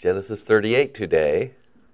Genesis 38 today.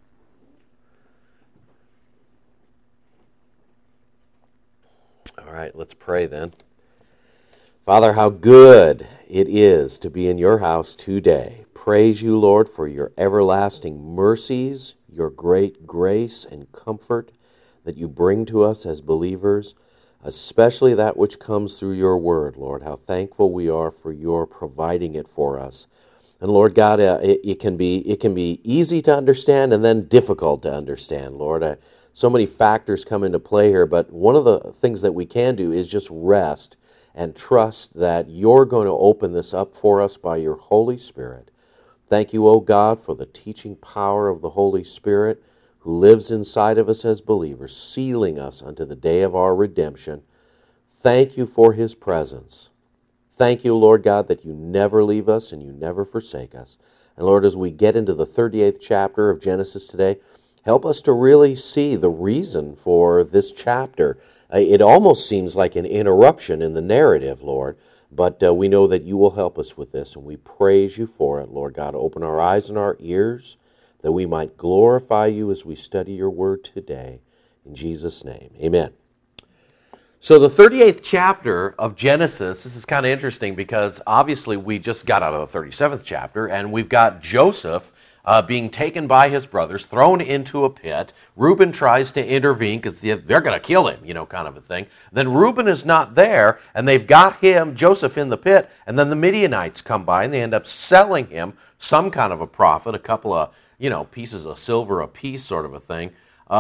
All right, let's pray then. Father, how good it is to be in your house today. Praise you, Lord, for your everlasting mercies, your great grace and comfort that you bring to us as believers, especially that which comes through your word, Lord. How thankful we are for your providing it for us. And Lord God, it can be easy to understand and then difficult to understand, Lord. So many factors come into play here, but one of the things that we can do is just rest and trust that you're going to open this up for us by your Holy Spirit. Thank you, O God, for the teaching power of the Holy Spirit who lives inside of us as believers, sealing us unto the day of our redemption. Thank you for his presence. Thank you, Lord God, that you never leave us and you never forsake us. And Lord, as we get into the 38th chapter of Genesis today, help us to really see the reason for this chapter. It almost seems like an interruption in the narrative, Lord, but we know that you will help us with this, and we praise you for it, Lord God. Open our eyes and our ears that we might glorify you as we study your word today. In Jesus' name, amen. So the 38th chapter of Genesis, this is kind of interesting because obviously we just got out of the 37th chapter, and we've got Joseph being taken by his brothers, thrown into a pit. Reuben tries to intervene because they're going to kill him, kind of a thing. Then Reuben is not there, and they've got Joseph, in the pit, and then the Midianites come by, and they end up selling him some kind of a profit, a couple of, pieces of silver a piece sort of a thing,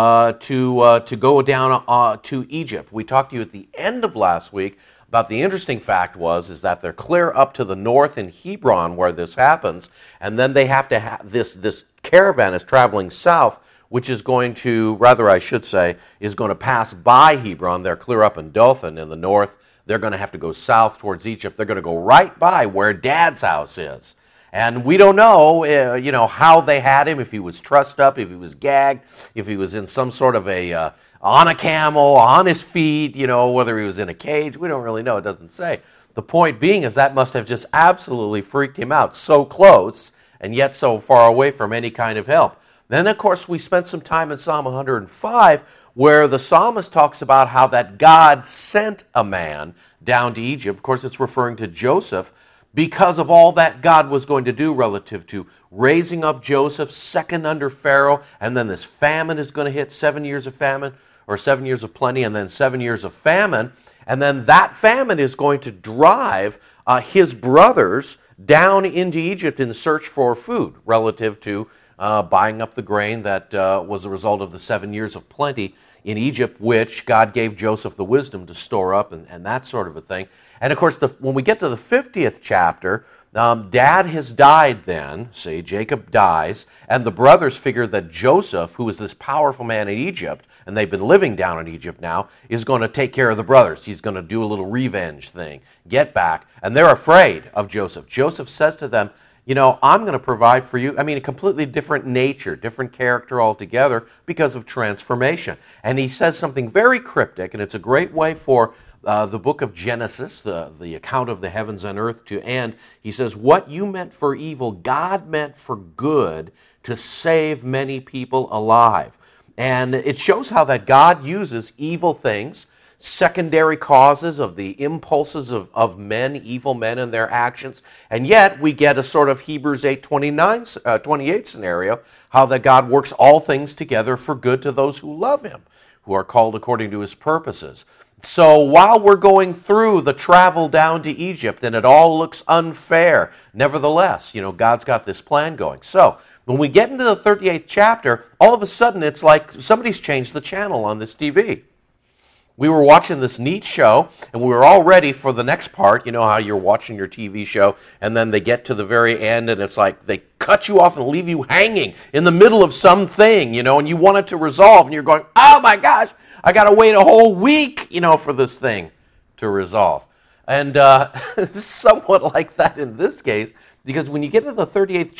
to go down to Egypt. We talked to you at the end of last week about the interesting fact is that they're clear up to the north in Hebron where this happens, and then they have to have this caravan is traveling south, which is going to, is going to pass by Hebron. They're clear up in Dothan in the north. They're going to have to go south towards Egypt. They're going to go right by where Dad's house is. And we don't know, how they had him, if he was trussed up, if he was gagged, if he was in some sort of on a camel, on his feet, whether he was in a cage. We don't really know. It doesn't say. The point being is that must have just absolutely freaked him out. So close and yet so far away from any kind of help. Then, of course, we spent some time in Psalm 105 where the psalmist talks about how that God sent a man down to Egypt. Of course, it's referring to Joseph, because of all that God was going to do relative to raising up Joseph, second under Pharaoh, and then this famine is going to hit, 7 years of famine, or 7 years of plenty, and then 7 years of famine, and then that famine is going to drive his brothers down into Egypt in search for food, relative to buying up the grain that was a result of the 7 years of plenty in Egypt, which God gave Joseph the wisdom to store up and that sort of a thing. And of course, when we get to the 50th chapter, Dad has died then, Jacob dies, and the brothers figure that Joseph, who is this powerful man in Egypt, and they've been living down in Egypt now, is going to take care of the brothers. He's going to do a little revenge thing, get back, and they're afraid of Joseph. Joseph says to them, I'm going to provide for you. A completely different nature, different character altogether because of transformation. And he says something very cryptic, and it's a great way for the book of Genesis, the account of the heavens and earth to end. He says, what you meant for evil, God meant for good to save many people alive. And it shows how that God uses evil things, secondary causes of the impulses of men, evil men and their actions. And yet we get a sort of Hebrews 8:28 scenario, how that God works all things together for good to those who love him, who are called according to his purposes. So while we're going through the travel down to Egypt and it all looks unfair, nevertheless, God's got this plan going. So when we get into the 38th chapter, all of a sudden it's like somebody's changed the channel on this TV. We were watching this neat show, and we were all ready for the next part. You know how you're watching your TV show, and then they get to the very end, and it's like they cut you off and leave you hanging in the middle of something, and you want it to resolve, and you're going, oh my gosh, I got to wait a whole week, for this thing to resolve. And it's somewhat like that in this case, because when you get to the 38th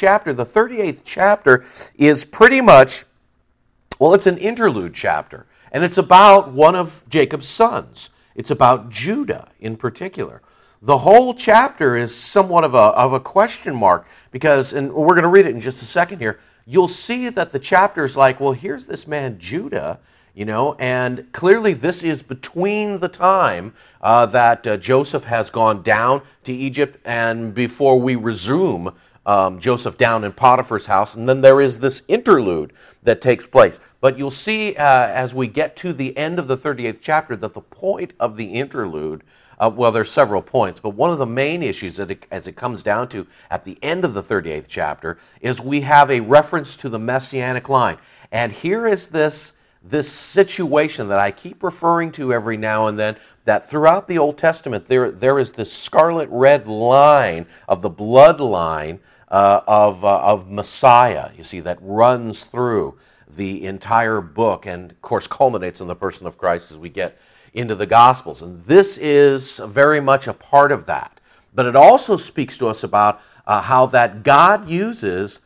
chapter is pretty much, it's an interlude chapter. And it's about one of Jacob's sons. It's about Judah in particular. the whole chapter is somewhat of a question mark because, and we're going to read it in just a second here, you'll see that the chapter is like, well, here's this man Judah, and clearly this is between the time that Joseph has gone down to Egypt and before we resume Joseph down in Potiphar's house, and then there is this interlude that takes place. But you'll see as we get to the end of the 38th chapter that the point of the interlude, well, there's several points, but one of the main issues as it comes down to at the end of the 38th chapter is we have a reference to the Messianic line. And here is this situation that I keep referring to every now and then, that throughout the Old Testament there is this scarlet red line of the bloodline of Messiah, you see, that runs through the entire book and, of course, culminates in the person of Christ as we get into the Gospels. And this is very much a part of that. But it also speaks to us about how that God uses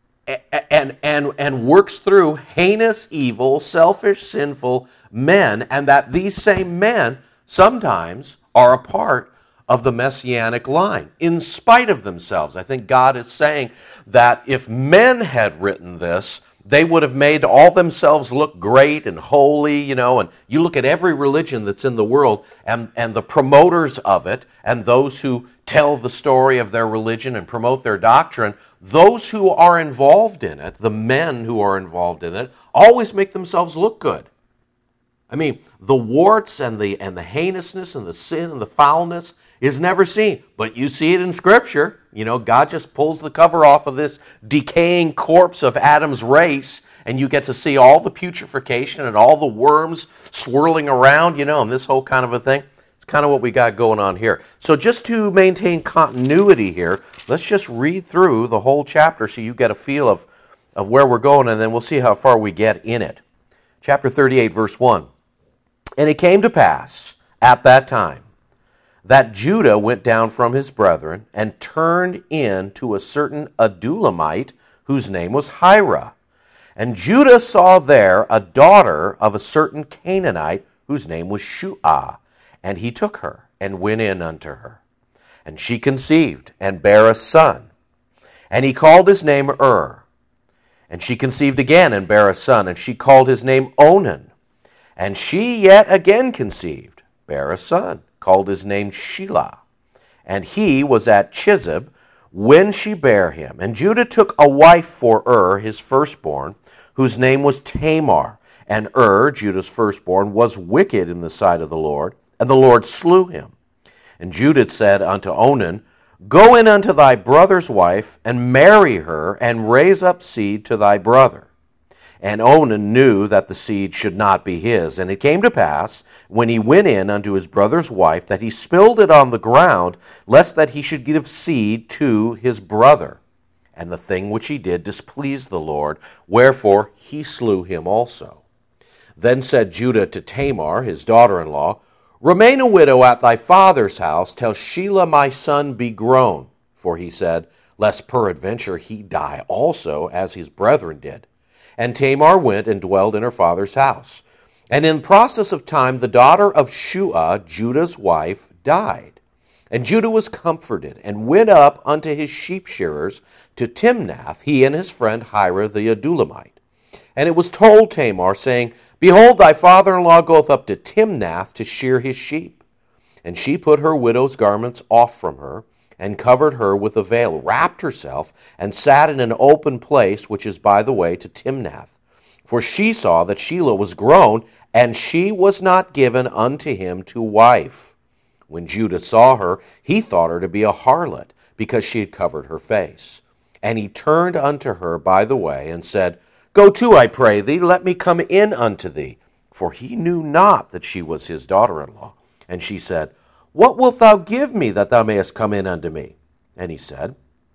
and works through heinous, evil, selfish, sinful men, and that these same men sometimes are a part of the Messianic line, in spite of themselves. I think God is saying that if men had written this, they would have made all themselves look great and holy, and you look at every religion that's in the world, and the promoters of it, and those who tell the story of their religion and promote their doctrine, those who are involved in it, the men who are involved in it, always make themselves look good. I mean, the warts and the heinousness and the sin and the foulness is never seen, but you see it in Scripture. God just pulls the cover off of this decaying corpse of Adam's race, and you get to see all the putrefaction and all the worms swirling around, and this whole kind of a thing. It's kind of what we got going on here. So just to maintain continuity here, let's just read through the whole chapter so you get a feel of where we're going, and then we'll see how far we get in it. Chapter 38, verse 1. And it came to pass at that time that Judah went down from his brethren and turned in to a certain Adullamite whose name was Hira. And Judah saw there a daughter of a certain Canaanite whose name was Shua. And he took her and went in unto her. And she conceived and bare a son. And he called his name And she conceived again and bare a son. And she called his name Onan. And she yet again conceived, bare a son, called his name Shelah. And he was at Chizib when she bare him. And Judah took a wife for his firstborn, whose name was Tamar. And Judah's firstborn, was wicked in the sight of the Lord, and the Lord slew him. And Judah said unto Onan, Go in unto thy brother's wife, and marry her, and raise up seed to thy brother. And Onan knew that the seed should not be his. And it came to pass, when he went in unto his brother's wife, that he spilled it on the ground, lest that he should give seed to his brother. And the thing which he did displeased the Lord, wherefore he slew him also. Then said Judah to Tamar, his daughter-in-law, Remain a widow at thy father's house, till Shelah my son be grown. For he said, Lest peradventure he die also, as his brethren did. And Tamar went and dwelled in her father's house. And in process of time, the daughter of Shua, Judah's wife, died. And Judah was comforted, and went up unto his sheep shearers to Timnath, he and his friend Hira the Adullamite. And it was told Tamar, saying, Behold, thy father-in-law goeth up to Timnath to shear his sheep. And she put her widow's garments off from her, and covered her with a veil, wrapped herself, and sat in an open place, which is by the way to Timnath. For she saw that Shelah was grown, and she was not given unto him to wife. When Judah saw her, he thought her to be a harlot, because she had covered her face. And he turned unto her by the way, and said, Go to, I pray thee, let me come in unto thee. For he knew not that she was his daughter-in-law. And she said, What wilt thou give me, that thou mayest come in unto me? And he said,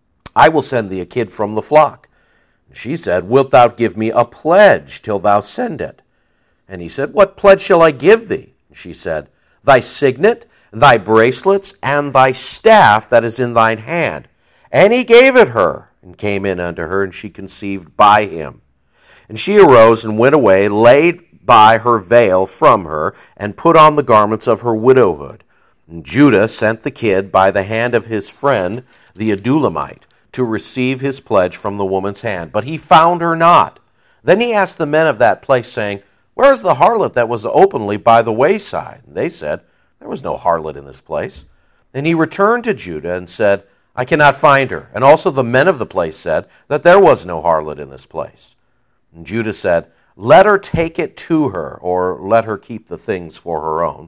I will send thee a kid from the flock. And she said, Wilt thou give me a pledge till thou send it? And he said, What pledge shall I give thee? And she said, Thy signet, thy bracelets, and thy staff that is in thine hand. And he gave it her, and came in unto her, and she conceived by him. And she arose and went away, laid by her veil from her, and put on the garments of her widowhood. And Judah sent the kid by the hand of his friend, the Adulamite, to receive his pledge from the woman's hand. But he found her not. Then he asked the men of that place, saying, Where is the harlot that was openly by the wayside? And they said, There was no harlot in this place. And he returned to Judah and said, I cannot find her. And also the men of the place said that there was no harlot in this place. And Judah said, Let her take it to her, or let her keep the things for her own.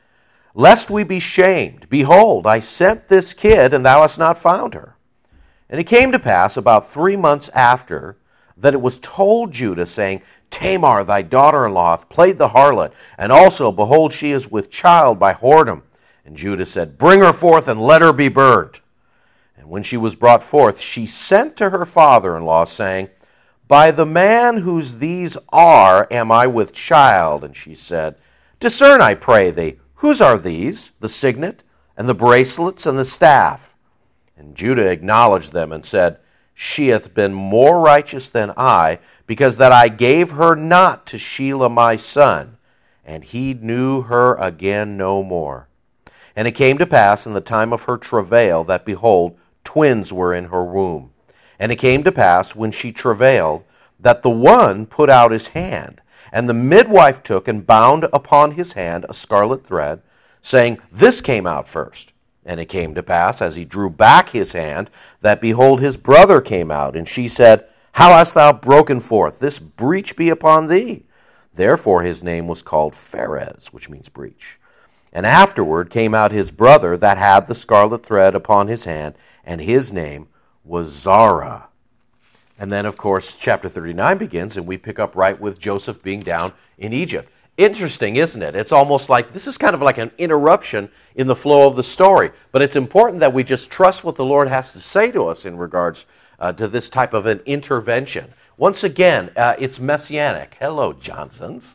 Lest we be shamed, behold, I sent this kid, and thou hast not found her. And it came to pass about 3 months after that it was told Judah, saying, Tamar, thy daughter-in-law, hath played the harlot, and also, behold, she is with child by whoredom. And Judah said, Bring her forth, and let her be burned. And when she was brought forth, she sent to her father-in-law, saying, By the man whose these are am I with child. And she said, Discern, I pray thee, whose are these, the signet, and the bracelets, and the staff? And Judah acknowledged them, and said, She hath been more righteous than I, because that I gave her not to Shelah my son. And he knew her again no more. And it came to pass in the time of her travail, that, behold, twins were in her womb. And it came to pass, when she travailed, that the one put out his hand, and the midwife took and bound upon his hand a scarlet thread, saying, This came out first. And it came to pass, as he drew back his hand, that, behold, his brother came out. And she said, How hast thou broken forth? This breach be upon thee. Therefore his name was called Pharez, which means breach. And afterward came out his brother that had the scarlet thread upon his hand, and his name was Zara. And then, of course, chapter 39 begins, and we pick up right with Joseph being down in Egypt. Interesting, isn't it? It's almost like, this is kind of like an interruption in the flow of the story. But it's important that we just trust what the Lord has to say to us in regards to this type of an intervention. Once again, it's messianic. Hello, Johnsons.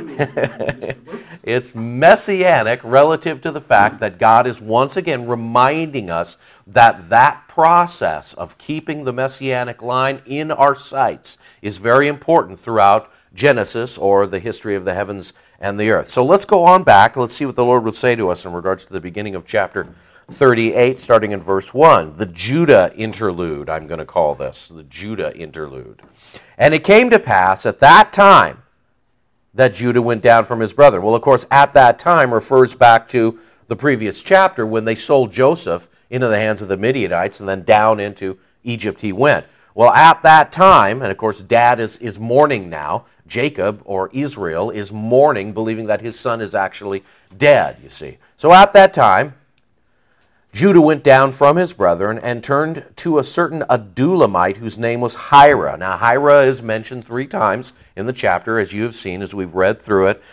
It's messianic relative to the fact that God is once again reminding us that that process of keeping the messianic line in our sights is very important throughout Genesis, or the history of the heavens and the earth. So let's go on back. Let's see what the Lord would say to us in regards to the beginning of chapter 38, starting in verse 1. The Judah interlude, I'm going to call this. The Judah interlude. And it came to pass at that time that Judah went down from his brother. Well, of course, at that time refers back to the previous chapter when they sold Joseph into the hands of the Midianites, and then down into Egypt he went. Well, at that time, and of course Dad is mourning now, Jacob, or Israel, is mourning, believing that his son is actually dead, you see. So at that time, Judah went down from his brethren and turned to a certain Adulamite whose name was Hira. Now, Hira is mentioned 3 times in the chapter, as you have seen, as we've read through it.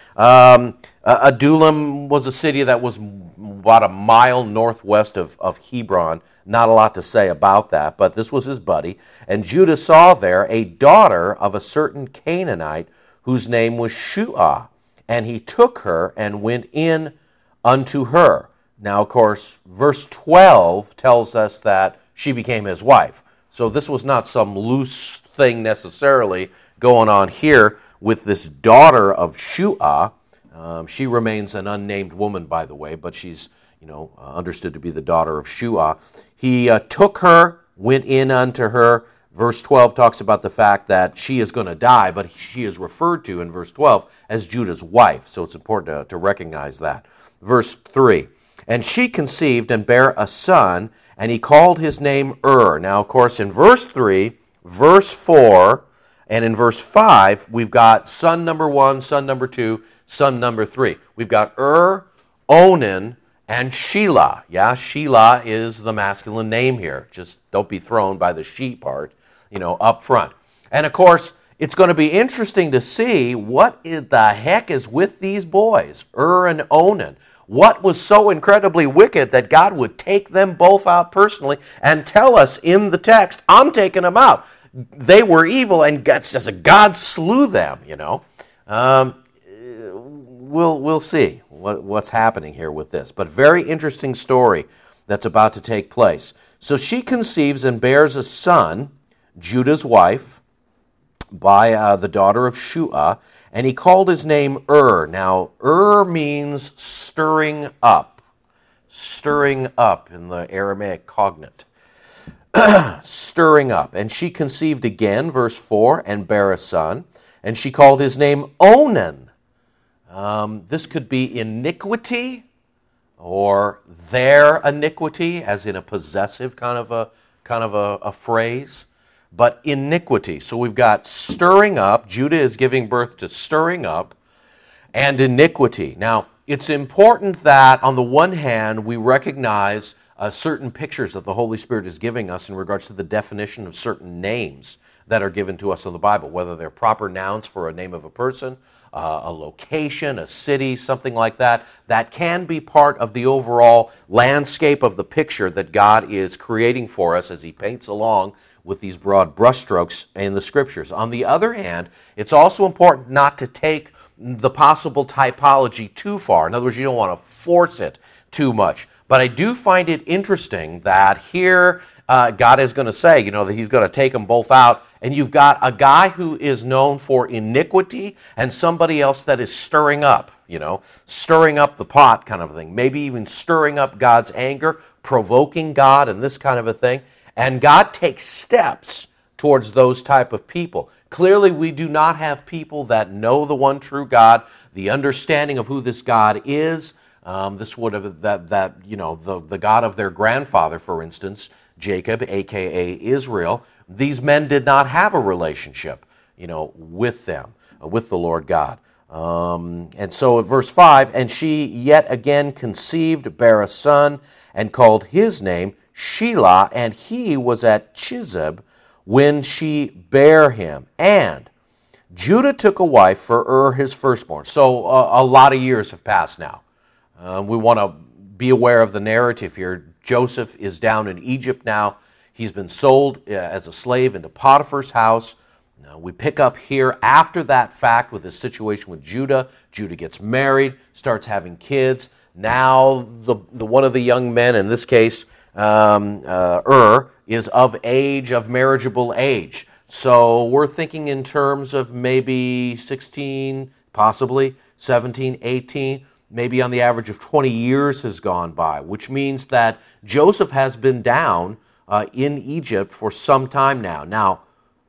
Adullam was a city that was about a mile northwest of Hebron. Not a lot to say about that, but this was his buddy. And Judah saw there a daughter of a certain Canaanite whose name was Shua. And he took her and went in unto her. Now, of course, verse 12 tells us that she became his wife. So this was not some loose thing necessarily going on here with this daughter of Shua. She remains an unnamed woman, by the way, but she's understood to be the daughter of Shua. He took her, went in unto her. Verse 12 talks about the fact that she is going to die, but she is referred to in verse 12 as Judah's wife. So it's important to recognize that. Verse 3. And she conceived and bare a son, and he called his name Now, of course, in verse 3, verse 4, and in verse 5, we've got son number 1, son number 2, son number 3. We've got Onan, and Shelah. Yeah, Shelah is the masculine name here. Just don't be thrown by the she part, up front. And, of course, it's going to be interesting to see what the heck is with these boys, and Onan. What was so incredibly wicked that God would take them both out personally and tell us in the text, I'm taking them out. They were evil, and God slew them, We'll see what's happening here with this. But very interesting story that's about to take place. So she conceives and bears a son, Judah's wife, by the daughter of Shua, and he called his name Now, means stirring up. stirring up in the Aramaic cognate. Stirring up. And she conceived again, verse 4, and bare a son, and she called his name Onan. This could be iniquity or their iniquity, as in a possessive kind of a phrase, but iniquity. So we've got stirring up. Judah is giving birth to stirring up and iniquity. Now, it's important that on the one hand we recognize certain pictures that the Holy Spirit is giving us in regards to the definition of certain names that are given to us in the Bible, whether they're proper nouns for a name of a person, a location, a city, something like that. That can be part of the overall landscape of the picture that God is creating for us as He paints along with these broad brushstrokes in the Scriptures. On the other hand, it's also important not to take the possible typology too far. In other words, you don't want to force it too much. But I do find it interesting that here God is going to say, that He's going to take them both out. And you've got a guy who is known for iniquity and somebody else that is stirring up, stirring up the pot kind of a thing. Maybe even stirring up God's anger, provoking God and this kind of a thing. And God takes steps towards those type of people. Clearly, we do not have people that know the one true God, the understanding of who this God is. This would have the God of their grandfather, for instance, Jacob, aka Israel. These men did not have a relationship, with them, with the Lord God. And so at verse 5, and she yet again conceived, bare a son, and called his name Shelah, and he was at Chizib when she bare him. And Judah took a wife for his firstborn. So a lot of years have passed now. We want to be aware of the narrative here. Joseph is down in Egypt now. He's been sold as a slave into Potiphar's house. Now, we pick up here after that fact with this situation with Judah. Judah gets married, starts having kids. Now the one of the young men, in this case, is of age, of marriageable age. So we're thinking in terms of maybe 16, possibly 17, 18, maybe on the average of 20 years has gone by, which means that Joseph has been down in Egypt for some time now. Now,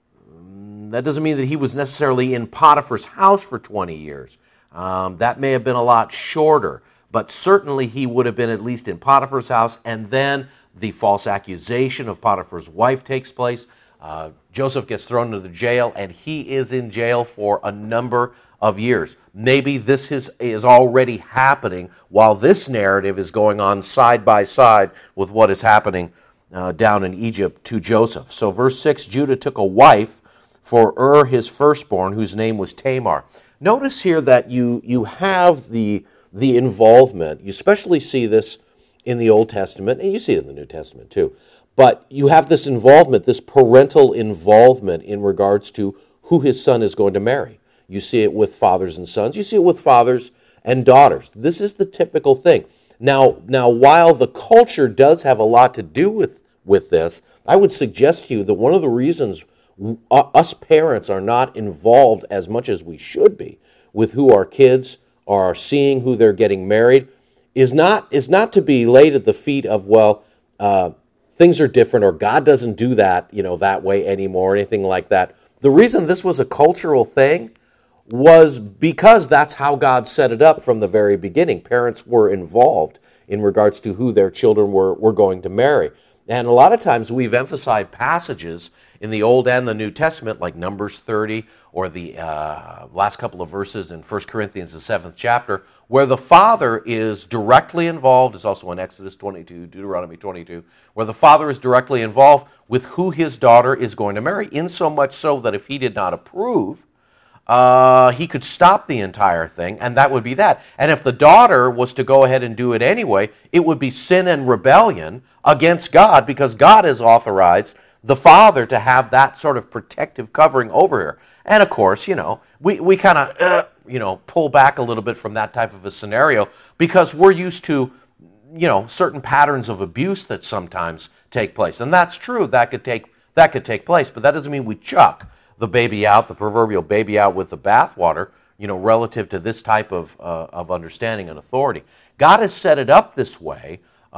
that doesn't mean that he was necessarily in Potiphar's house for 20 years. That may have been a lot shorter, but certainly he would have been at least in Potiphar's house, and then the false accusation of Potiphar's wife takes place. Joseph gets thrown into jail, and he is in jail for a number of years. Maybe this is already happening while this narrative is going on side by side with what is happening down in Egypt to Joseph. So verse 6, Judah took a wife for his firstborn, whose name was Tamar. Notice here that you have the involvement. You especially see this in the Old Testament, and you see it in the New Testament too. But you have this involvement, this parental involvement in regards to who his son is going to marry. You see it with fathers and sons. You see it with fathers and daughters. This is the typical thing. Now, while the culture does have a lot to do with this, I would suggest to you that one of the reasons us parents are not involved as much as we should be with who our kids are seeing, who they're getting married, is not to be laid at the feet of, things are different, or God doesn't do that, that way anymore, or anything like that. The reason this was a cultural thing was because that's how God set it up from the very beginning. Parents were involved in regards to who their children were going to marry. And a lot of times we've emphasized passages in the Old and the New Testament, like Numbers 30, or the last couple of verses in 1 Corinthians, the 7th chapter, where the father is directly involved. It's also in Exodus 22, Deuteronomy 22, where the father is directly involved with who his daughter is going to marry, in so much so that if he did not approve, he could stop the entire thing, and that would be that. And if the daughter was to go ahead and do it anyway, it would be sin and rebellion against God, because God has authorized the father to have that sort of protective covering over her. And of course, we kind of, pull back a little bit from that type of a scenario because we're used to, certain patterns of abuse that sometimes take place. And that's true. That could take place, but that doesn't mean we chuck the baby out, the proverbial baby out with the bathwater. relative to this type of understanding and authority. God has set it up this way,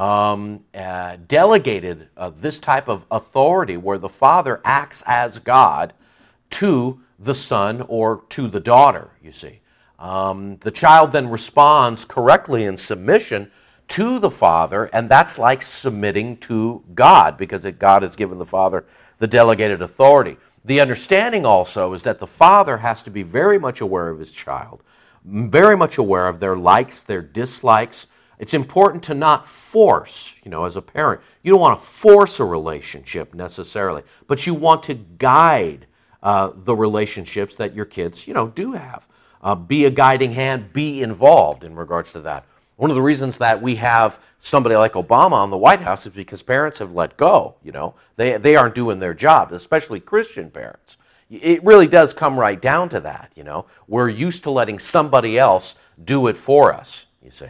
delegated this type of authority where the Father acts as God to the Son or to the daughter, you see. The child then responds correctly in submission to the Father, and that's like submitting to God, because God has given the Father the delegated authority. The understanding also is that the Father has to be very much aware of his child, very much aware of their likes, their dislikes. It's important to not force, as a parent. You don't want to force a relationship necessarily, but you want to guide the relationships that your kids, do have. Be a guiding hand, be involved in regards to that. One of the reasons that we have somebody like Obama on the White House is because parents have let go, They aren't doing their job, especially Christian parents. It really does come right down to that, We're used to letting somebody else do it for us, you see.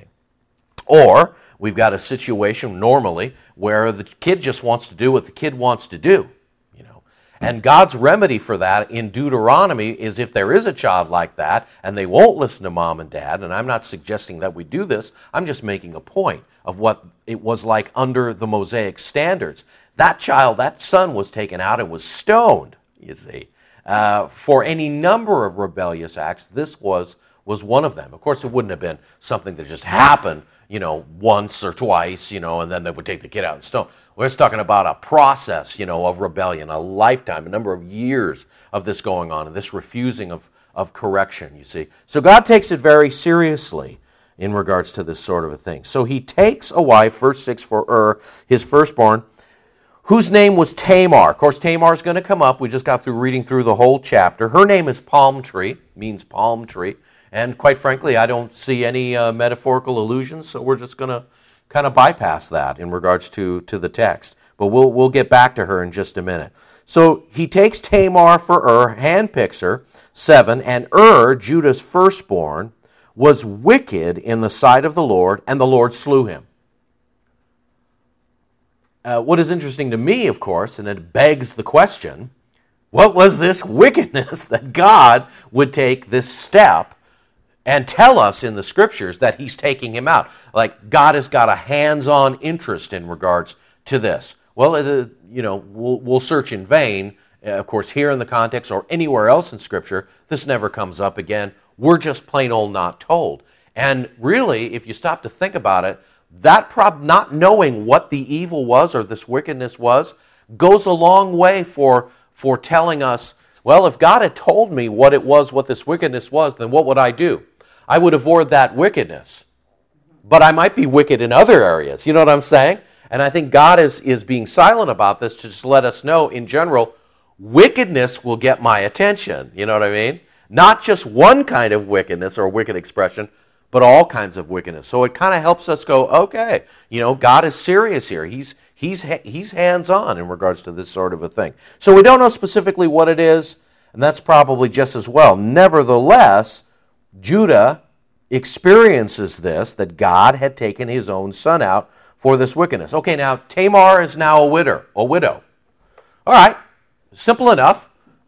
Or we've got a situation normally where the kid just wants to do what the kid wants to do, And God's remedy for that in Deuteronomy is if there is a child like that and they won't listen to mom and dad, and I'm not suggesting that we do this, I'm just making a point of what it was like under the Mosaic standards. That child, that son was taken out and was stoned, you see, for any number of rebellious acts. This was one of them. Of course, it wouldn't have been something that just happened, once or twice, and then they would take the kid out and stone. We're just talking about a process, of rebellion, a lifetime, a number of years of this going on, and this refusing of correction, you see. So God takes it very seriously in regards to this sort of a thing. So he takes a wife, verse 6, for his firstborn, whose name was Tamar. Of course, Tamar is going to come up. We just got through reading through the whole chapter. Her name is Palm Tree, means palm tree. And quite frankly, I don't see any metaphorical allusions, so we're just going to kind of bypass that in regards to the text. But we'll get back to her in just a minute. So he takes Tamar for handpicks her, 7, and Judah's firstborn, was wicked in the sight of the Lord, and the Lord slew him. What is interesting to me, of course, and it begs the question, what was this wickedness that God would take this step and tell us in the Scriptures that he's taking him out? Like, God has got a hands-on interest in regards to this. Well, we'll search in vain. Of course, here in the context or anywhere else in Scripture, this never comes up again. We're just plain old not told. And really, if you stop to think about it, that not knowing what the evil was or this wickedness was goes a long way for telling us, well, if God had told me what it was, what this wickedness was, then what would I do? I would avoid that wickedness. But I might be wicked in other areas. You know what I'm saying? And I think God is being silent about this to just let us know, in general, wickedness will get my attention. You know what I mean? Not just one kind of wickedness or wicked expression, but all kinds of wickedness. So it kind of helps us go, okay, God is serious here. He's hands-on in regards to this sort of a thing. So we don't know specifically what it is, and that's probably just as well. Nevertheless, Judah experiences this, that God had taken his own son out for this wickedness. Okay, now Tamar is now a widow. All right, simple enough.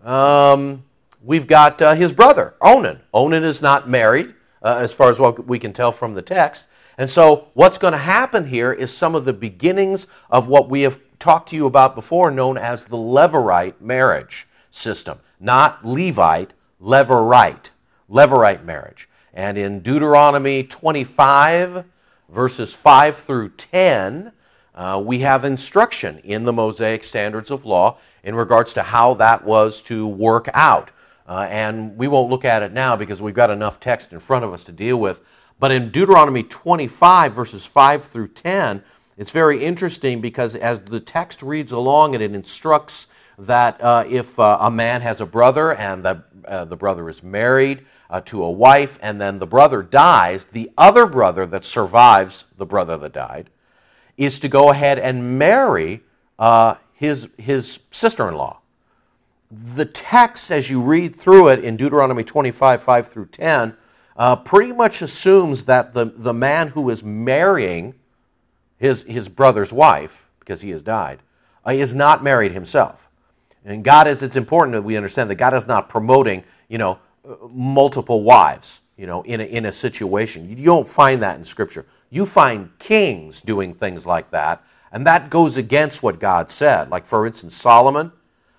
We've got his brother, Onan. Onan is not married, as far as what we can tell from the text. And so what's going to happen here is some of the beginnings of what we have talked to you about before, known as the Levirate marriage system. Not Levite, Levirate marriage. And in Deuteronomy 25, verses 5 through 10, we have instruction in the Mosaic standards of law in regards to how that was to work out. And we won't look at it now because we've got enough text in front of us to deal with. But in Deuteronomy 25, verses 5 through 10, it's very interesting because as the text reads along, and it instructs that if a man has a brother and the brother is married to a wife and then the brother dies, the other brother that survives the brother that died is to go ahead and marry his sister-in-law. The text, as you read through it in Deuteronomy 25, 5 through 10, pretty much assumes that the man who is marrying his brother's wife, because he has died, is not married himself. And it's important that we understand that God is not promoting, multiple wives, in a situation. You don't find that in Scripture. You find kings doing things like that, and that goes against what God said. Like, for instance, Solomon,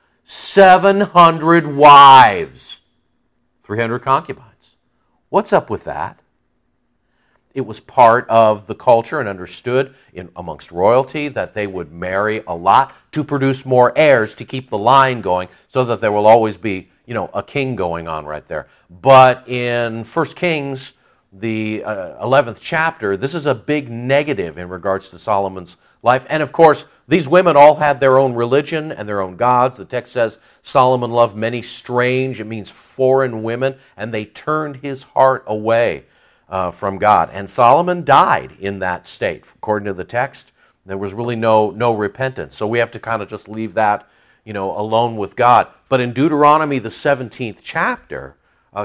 700 wives, 300 concubines. What's up with that? It was part of the culture and understood amongst royalty that they would marry a lot to produce more heirs to keep the line going so that there will always be, a king going on right there. But in 1 Kings, the 11th chapter, this is a big negative in regards to Solomon's life. And of course, these women all had their own religion and their own gods. The text says Solomon loved many strange, it means foreign women, and they turned his heart away from God. And Solomon died in that state. According to the text, there was really no repentance. So we have to kind of just leave that, alone with God. But in Deuteronomy, the 17th chapter,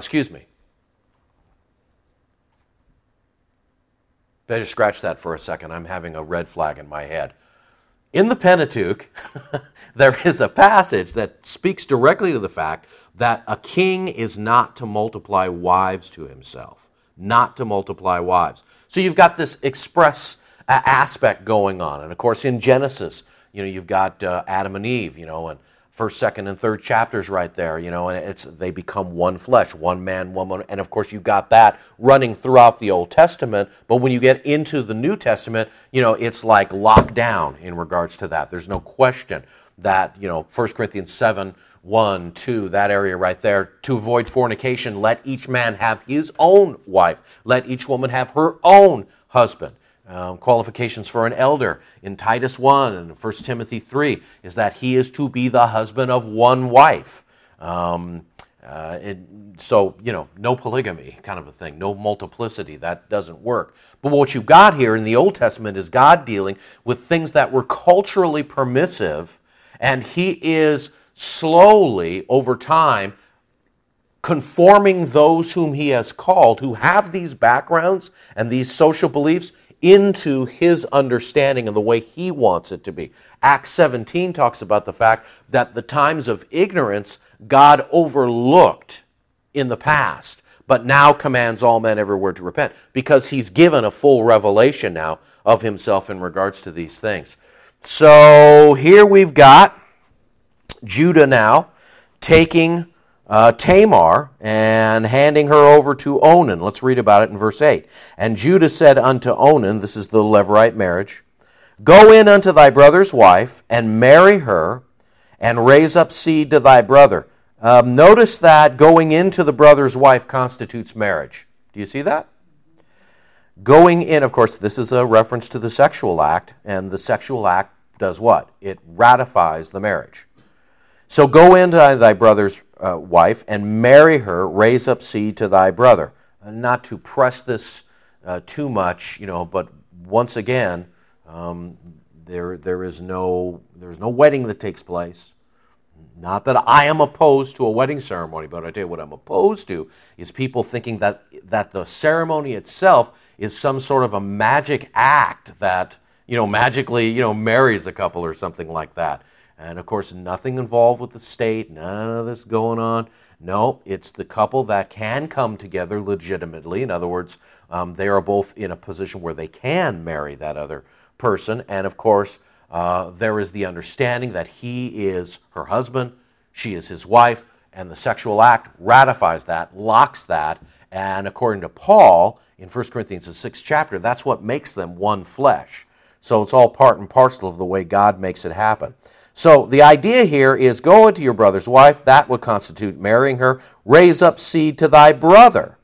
better scratch that for a second. I'm having a red flag in my head. In the Pentateuch, there is a passage that speaks directly to the fact that a king is not to multiply wives to himself. Not to multiply wives. So you've got this express aspect going on. And of course, in Genesis, you've got Adam and Eve, and first, second, and third chapters right there, and they become one flesh, one man, woman. And of course, you've got that running throughout the Old Testament. But when you get into the New Testament, it's like locked down in regards to that. There's no question that, 1 Corinthians 7, 1, 2, that area right there. To avoid fornication, let each man have his own wife. Let each woman have her own husband. Qualifications for an elder in Titus 1 and 1 Timothy 3 is that he is to be the husband of one wife. No polygamy kind of a thing, no multiplicity. That doesn't work. But what you've got here in the Old Testament is God dealing with things that were culturally permissive, and he is slowly, over time, conforming those whom he has called, who have these backgrounds and these social beliefs, into his understanding and the way he wants it to be. Acts 17 talks about the fact that the times of ignorance God overlooked in the past, but now commands all men everywhere to repent, because he's given a full revelation now of himself in regards to these things. So here we've got Judah now taking Tamar and handing her over to Onan. Let's read about it in verse 8. And Judah said unto Onan, this is the Levirate marriage, Go in unto thy brother's wife, and marry her, and raise up seed to thy brother. Notice that going into the brother's wife constitutes marriage. Do you see that? Going in, of course, this is a reference to the sexual act, and the sexual act does what? It ratifies the marriage. So go into thy brother's wife and marry her, raise up seed to thy brother. Not to press this too much, but once again, there's no wedding that takes place. Not that I am opposed to a wedding ceremony, but I tell you what I'm opposed to is people thinking that the ceremony itself is some sort of a magic act that, magically, marries a couple or something like that. And of course, nothing involved with the state, none of this going on. No, it's the couple that can come together legitimately. In other words, they are both in a position where they can marry that other person. And of course, there is the understanding that he is her husband, she is his wife, and the sexual act ratifies that, locks that. And according to Paul, in 1 Corinthians, the 6th chapter, that's what makes them one flesh. So it's all part and parcel of the way God makes it happen. So the idea here is go into your brother's wife. That would constitute marrying her. Raise up seed to thy brother,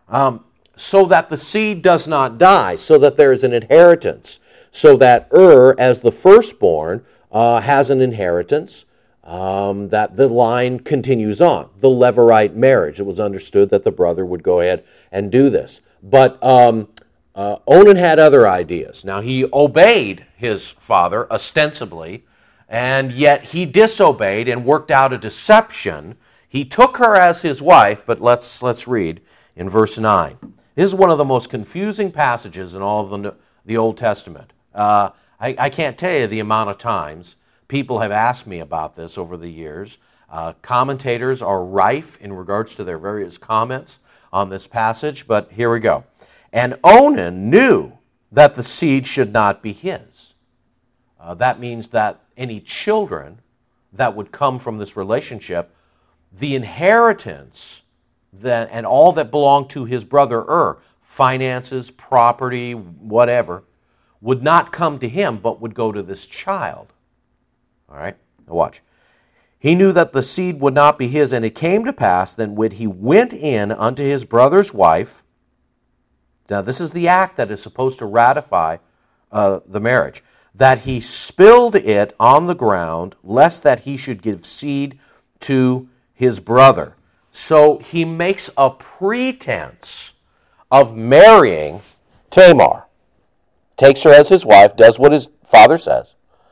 so that the seed does not die, so that there is an inheritance, so that as the firstborn, has an inheritance, that the line continues on. The Levirate marriage. It was understood that the brother would go ahead and do this. But Onan had other ideas. Now, he obeyed his father, ostensibly, and yet he disobeyed and worked out a deception. He took her as his wife, but let's read in verse 9. This is one of the most confusing passages in all of the Old Testament. I can't tell you the amount of times people have asked me about this over the years. Commentators are rife in regards to their various comments on this passage, but here we go. And Onan knew that the seed should not be his. That means that any children that would come from this relationship, the inheritance and all that belonged to his brother finances, property, whatever, would not come to him, but would go to this child. All right, now watch. He knew that the seed would not be his, and it came to pass that when he went in unto his brother's wife, now this is the act that is supposed to ratify the marriage, that he spilled it on the ground, lest that he should give seed to his brother. So he makes a pretense of marrying Tamar. Takes her as his wife, does what his father says.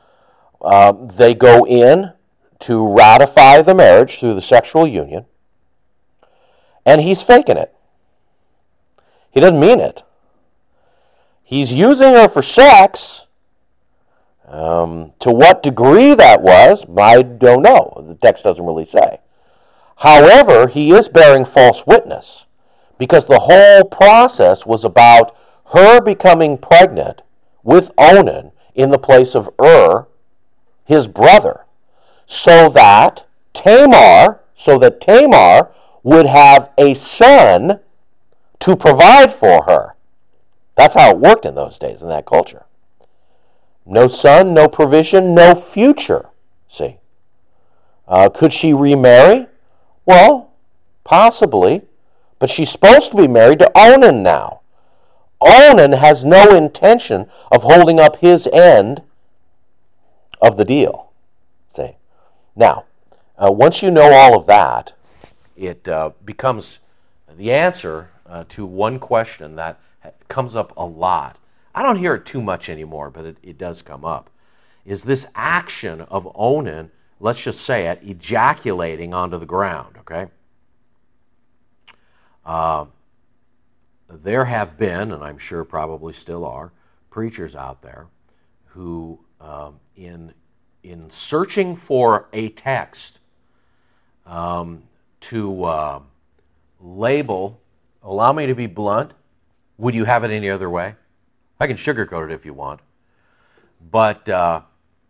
They go in to ratify the marriage through the sexual union, and he's faking it. He doesn't mean it. He's using her for sex. To what degree that was, I don't know. The text doesn't really say. However, he is bearing false witness, because the whole process was about her becoming pregnant with Onan in the place of his brother, so that Tamar would have a son to provide for her. That's how it worked in those days, in that culture. No son, no provision, no future. See? Could she remarry? Well, possibly. But she's supposed to be married to Onan now. Onan has no intention of holding up his end of the deal. See? Now, once you know all of that, it becomes the answer to one question that comes up a lot. I don't hear it too much anymore, but it does come up. Is this action of Onan, let's just say it, ejaculating onto the ground, okay? There have been, and I'm sure probably still are, preachers out there who, in searching for a text to label, allow me to be blunt, would you have it any other way? I can sugarcoat it if you want. But, there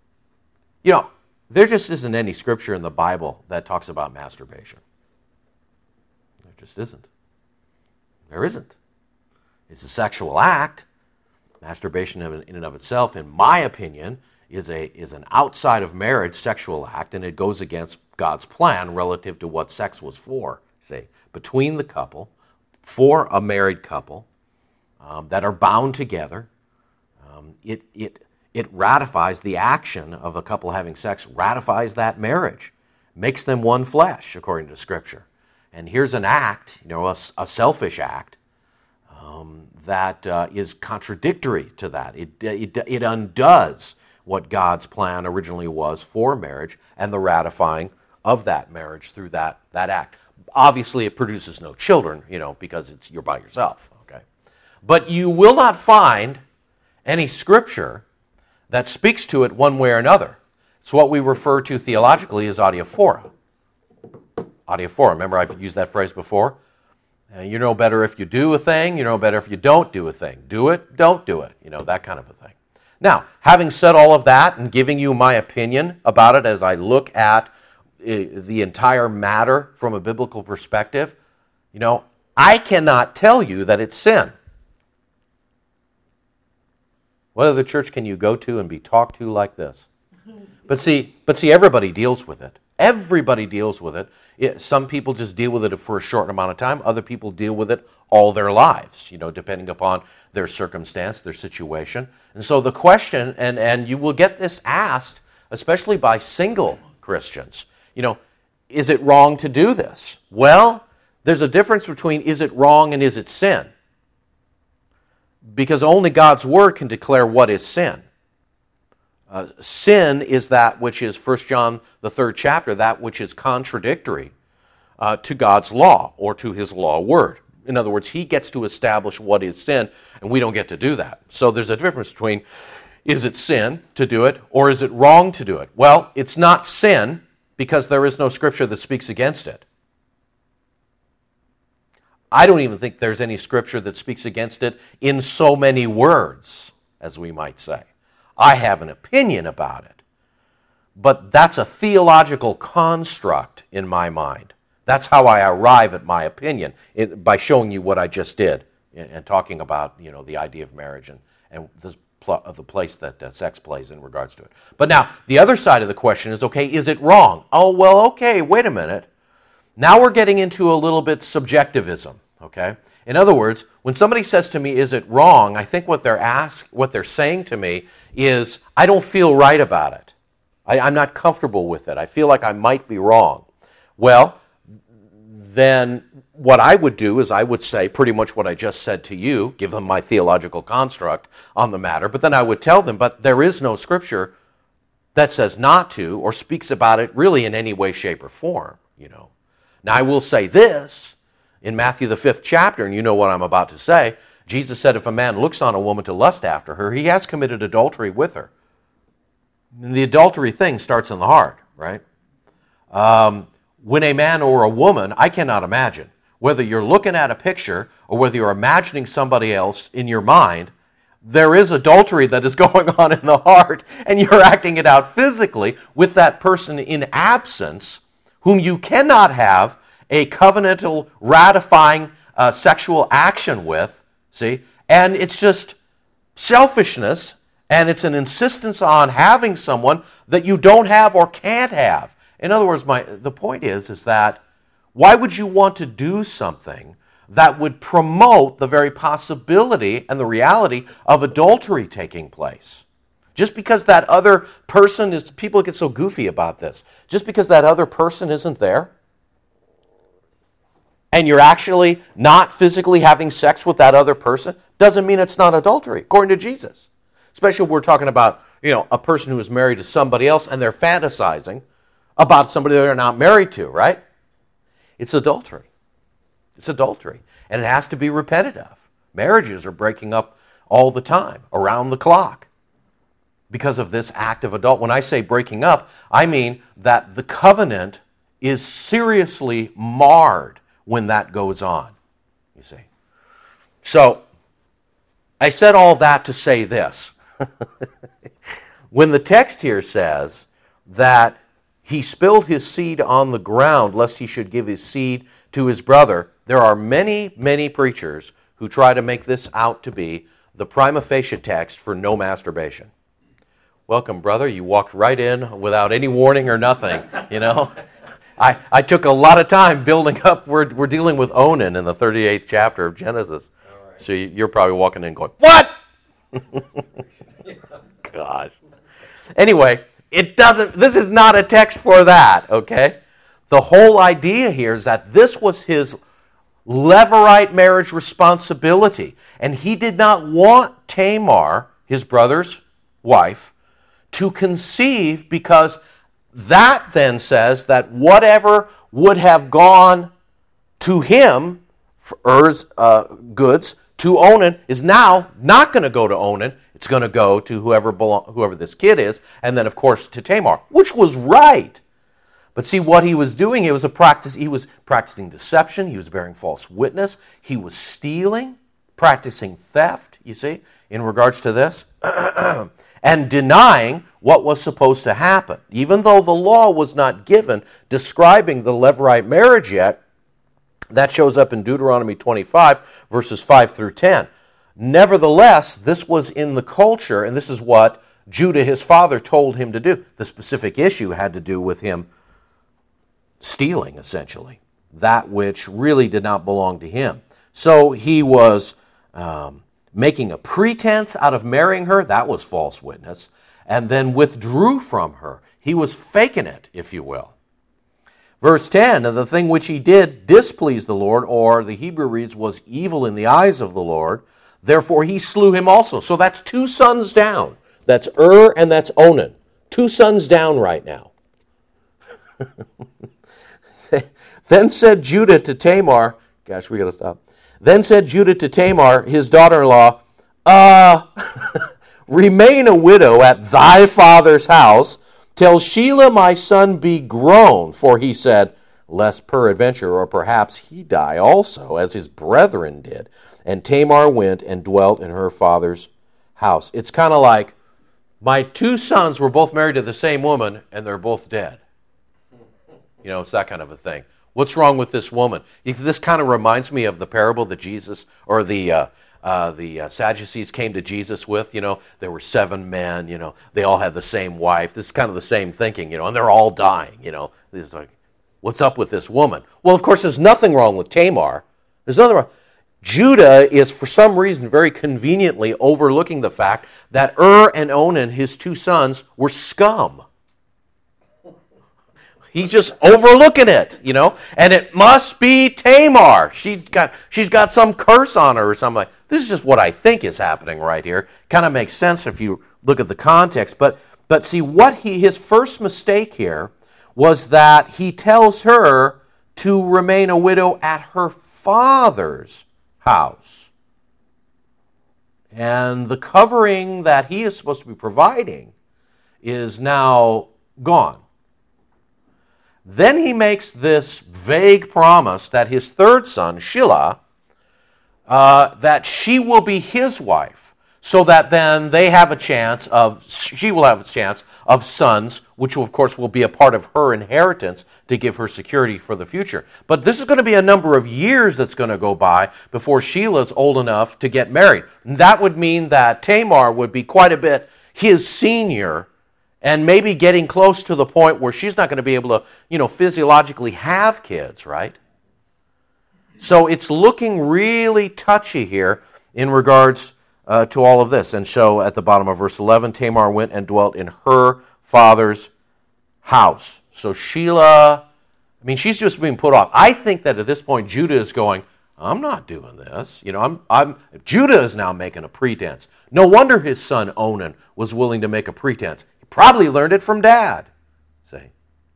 just isn't any scripture in the Bible that talks about masturbation. There just isn't. There isn't. It's a sexual act. Masturbation in and of itself, in my opinion, is an outside of marriage sexual act, and it goes against God's plan relative to what sex was for, say, between the couple, for a married couple, that are bound together. It ratifies the action of a couple having sex, ratifies that marriage, makes them one flesh, according to Scripture. And here's an act, a selfish act, that is contradictory to that. It undoes what God's plan originally was for marriage and the ratifying of that marriage through that act. Obviously, it produces no children, because you're by yourself, okay? But you will not find any scripture that speaks to it one way or another. It's what we refer to theologically as adiaphora. Adiaphora, remember I've used that phrase before? You know better if you do a thing, you know better if you don't do a thing. Do it, don't do it, that kind of a thing. Now, having said all of that and giving you my opinion about it as I look at the entire matter from a biblical perspective, I cannot tell you that it's sin. What other church can you go to and be talked to like this? But see, everybody deals with it. Everybody deals with it. Some people just deal with it for a short amount of time. Other people deal with it all their lives, depending upon their circumstance, their situation. And so the question, and you will get this asked, especially by single Christians, is it wrong to do this? Well, there's a difference between is it wrong and is it sin? Because only God's Word can declare what is sin. Sin is that which is, 1 John, the 3rd chapter, that which is contradictory to God's law or to His law word. In other words, He gets to establish what is sin, and we don't get to do that. So there's a difference between is it sin to do it or is it wrong to do it? Well, it's not sin because there is no scripture that speaks against it. I don't even think there's any scripture that speaks against it in so many words, as we might say. I have an opinion about it, but that's a theological construct in my mind. That's how I arrive at my opinion, by showing you what I just did and talking about, the idea of marriage and the place that sex plays in regards to it. But now, the other side of the question is, okay, is it wrong? Oh, well, okay, wait a minute. Now we're getting into a little bit subjectivism, okay? In other words, when somebody says to me, is it wrong? I think what they're saying to me is, I don't feel right about it. I'm not comfortable with it. I feel like I might be wrong. Well, then what I would do is I would say pretty much what I just said to you, give them my theological construct on the matter, but then I would tell them, but there is no scripture that says not to or speaks about it really in any way, shape, or form, Now I will say this, in Matthew the 5th chapter, and you know what I'm about to say, Jesus said if a man looks on a woman to lust after her, he has committed adultery with her. And the adultery thing starts in the heart, right? When a man or a woman, I cannot imagine, whether you're looking at a picture or whether you're imagining somebody else in your mind, there is adultery that is going on in the heart, and you're acting it out physically with that person in absence, whom you cannot have a covenantal, ratifying sexual action with, see? And it's just selfishness, and it's an insistence on having someone that you don't have or can't have. In other words, the point is that why would you want to do something that would promote the very possibility and the reality of adultery taking place? Just because that other person is, people get so goofy about this, just because that other person isn't there, and you're actually not physically having sex with that other person, doesn't mean it's not adultery, according to Jesus. Especially if we're talking about, a person who is married to somebody else and they're fantasizing about somebody they're not married to, right? It's adultery. It's adultery. And it has to be repented of. Marriages are breaking up all the time, around the clock, because of this act of adultery. When I say breaking up, I mean that the covenant is seriously marred when that goes on, you see. So, I said all that to say this. When the text here says that he spilled his seed on the ground lest he should give his seed to his brother, there are many, many preachers who try to make this out to be the prima facie text for no masturbation. Welcome, brother. You walked right in without any warning or nothing, I took a lot of time building up. We're dealing with Onan in the 38th chapter of Genesis. Right. So you're probably walking in going, what? Gosh. Anyway, this is not a text for that, okay? The whole idea here is that this was his Levirate marriage responsibility. And he did not want Tamar, his brother's wife, to conceive, because that then says that whatever would have gone to him, for Er's goods, to Onan, is now not going to go to Onan. It's going to go to whoever this kid is, and then, of course, to Tamar, which was right. But see, what he was doing, he was practicing deception, he was bearing false witness, he was stealing, practicing theft, you see, in regards to this, and denying what was supposed to happen. Even though the law was not given describing the Levirate marriage yet, that shows up in Deuteronomy 25, verses 5 through 10. Nevertheless, this was in the culture, and this is what Judah, his father, told him to do. The specific issue had to do with him stealing, essentially, that which really did not belong to him. So he was making a pretense out of marrying her. That was false witness. And then withdrew from her. He was faking it, if you will. Verse 10, and the thing which he did displeased the Lord, or the Hebrew reads, was evil in the eyes of the Lord. Therefore he slew him also. So that's two sons down. That's and that's Onan. Two sons down right now. Then said Judah to Tamar, gosh, we got to stop. Then said Judah to Tamar, his daughter-in-law, remain a widow at thy father's house, till Shelah my son be grown. For he said, lest peradventure or perhaps he die also, as his brethren did. And Tamar went and dwelt in her father's house. It's kind of like, my two sons were both married to the same woman, and they're both dead. You know, it's that kind of a thing. What's wrong with this woman? This kind of reminds me of the parable that Jesus, or the Sadducees came to Jesus with. You know, there were 7 men, you know, they all had the same wife. This is kind of the same thinking, you know, and they're all dying, you know. It's like, what's up with this woman? Well, of course, there's nothing wrong with Tamar. There's nothing wrong. Judah is, for some reason, very conveniently overlooking the fact that and Onan, his 2 sons, were scum. He's just overlooking it, you know, and it must be Tamar. She's got some curse on her or something. Like this is just what I think is happening right here. Kind of makes sense if you look at the context. But see, his first mistake here was that he tells her to remain a widow at her father's house. And the covering that he is supposed to be providing is now gone. Then he makes this vague promise that his 3rd son, Shelah, that she will be his wife, so that then she will have a chance of sons, which of course will be a part of her inheritance to give her security for the future. But this is going to be a number of years that's going to go by before Shelah's old enough to get married. And that would mean that Tamar would be quite a bit his senior, and maybe getting close to the point where she's not going to be able to, you know, physiologically have kids, right? So it's looking really touchy here in regards to all of this. And so at the bottom of verse 11, Tamar went and dwelt in her father's house. So Shelah, I mean, she's just being put off. I think that at this point, Judah is going, I'm not doing this. You know, Judah is now making a pretense. No wonder his son Onan was willing to make a pretense. Probably learned it from Dad. Say,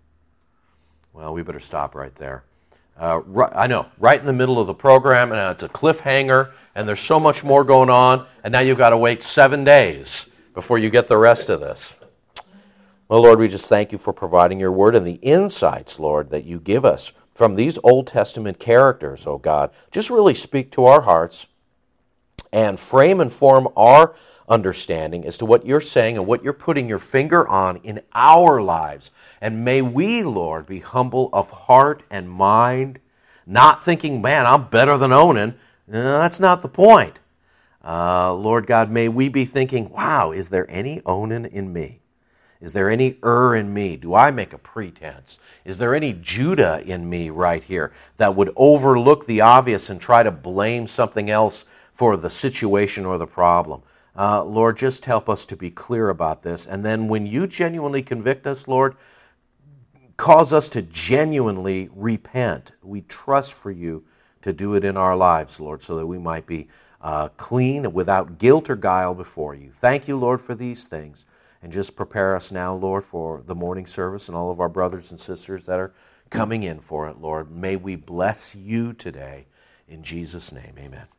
well, we better stop right there. I know, right in the middle of the program, and it's a cliffhanger, and there's so much more going on, and now you've got to wait 7 days before you get the rest of this. Well, Lord, we just thank you for providing your word and the insights, Lord, that you give us from these Old Testament characters, oh God. Just really speak to our hearts and frame and form our understanding as to what you're saying and what you're putting your finger on in our lives. And may we, Lord, be humble of heart and mind, not thinking, man, I'm better than Onan. No, that's not the point. Lord God, may we be thinking, wow, is there any Onan in me? Is there any in me? Do I make a pretense? Is there any Judah in me right here that would overlook the obvious and try to blame something else for the situation or the problem? Lord, just help us to be clear about this. And then when you genuinely convict us, Lord, cause us to genuinely repent. We trust for you to do it in our lives, Lord, so that we might be clean, without guilt or guile before you. Thank you, Lord, for these things. And just prepare us now, Lord, for the morning service and all of our brothers and sisters that are coming in for it, Lord. May we bless you today. In Jesus' name, amen.